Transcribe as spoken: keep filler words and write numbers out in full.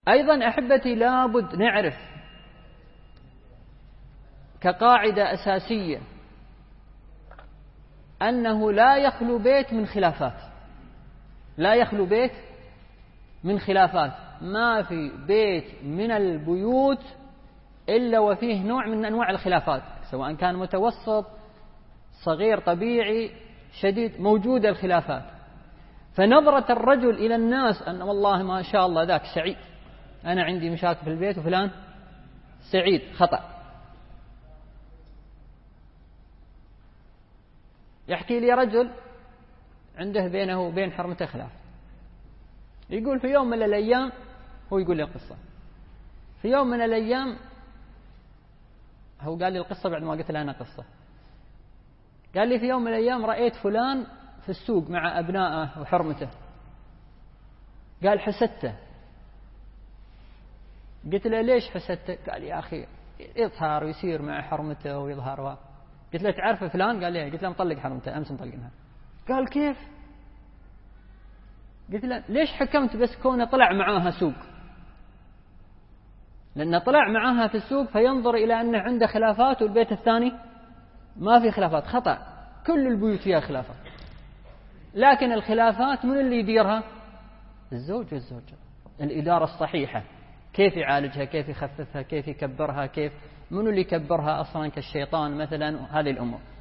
أيضا أحبتي لابد نعرف كقاعدة أساسية أنه لا يخلو بيت من خلافات، لا يخلو بيت من خلافات. ما في بيت من البيوت إلا وفيه نوع من أنواع الخلافات، سواء كان متوسط صغير طبيعي شديد، موجودة الخلافات. فنظرة الرجل إلى الناس أن والله ما شاء الله ذاك سعيد، أنا عندي مشاكل في البيت وفلان سعيد، خطأ. يحكي لي رجل عنده بينه وبين حرمته خلاف، يقول في يوم من الأيام، هو يقول لي القصة، في يوم من الأيام هو قال لي القصة بعد ما قلت له أنا قصة، قال لي في يوم من الأيام رأيت فلان في السوق مع أبنائه وحرمته، قال حسدته. قلت له ليش حسدته؟ قال يا أخي يظهر ويصير مع حرمته ويظهر و... قلت له تعرف فلان؟ قال لي. قلت له مطلق حرمته أمس مطلقنها. قال كيف؟ قلت له ليش حكمت بس كونه طلع معاها سوق؟ لأنه طلع معاها في السوق فينظر إلى أنه عنده خلافات والبيت الثاني ما في خلافات. خطأ، كل البيوت فيها خلافات، لكن الخلافات من اللي يديرها؟ الزوج والزوجة. الإدارة الصحيحة كيف يعالجها، كيف يخففها، كيف يكبرها، كيف من اللي يكبرها أصلا كالشيطان مثلا، هذه الأمور.